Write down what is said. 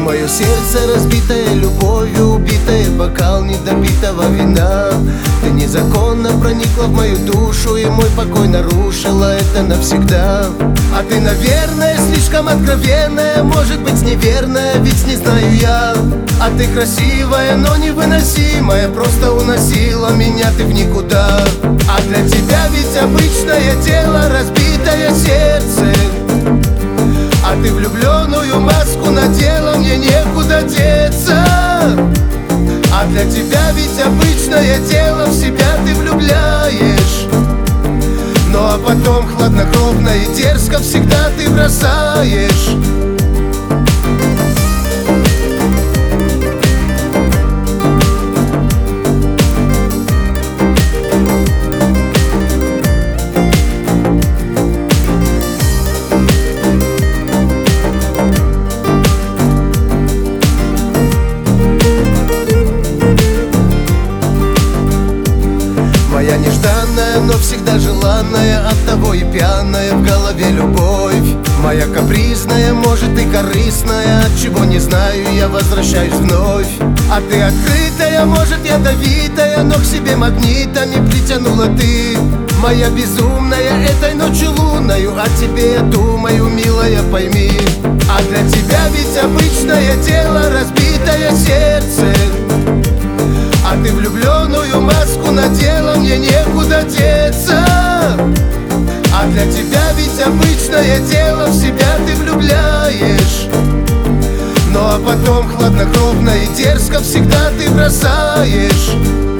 Мое сердце разбитое, любовью убитое, бокал недопитого вина. Ты незаконно проникла в мою душу, и мой покой нарушила это навсегда. А ты, наверное, слишком откровенная, может быть неверная, ведь не знаю я. А ты красивая, но невыносимая, просто уносила меня ты в никуда. А для тебя ведь обычное дело, разбитое сердце. А ты влюбленную маску надела, мне некуда деться. А для тебя ведь обычное дело, в себя ты влюбляешь. Ну а потом хладнокровно и дерзко всегда ты бросаешь. Моя нежданная, но всегда желанная, оттого и пьяная в голове любовь. Моя капризная, может и корыстная, от чего не знаю, я возвращаюсь вновь. А ты открытая, может ядовитая, но к себе магнитами притянула ты. Моя безумная, этой ночью лунною, о тебе я думаю, милая, пойми. А для тебя ведь обычное дело, разбитое сердце. А ты влюбленную маску надела, мне некуда деться. А для тебя ведь обычное дело, в себя ты влюбляешь. Ну а потом хладнокровно и дерзко всегда ты бросаешь.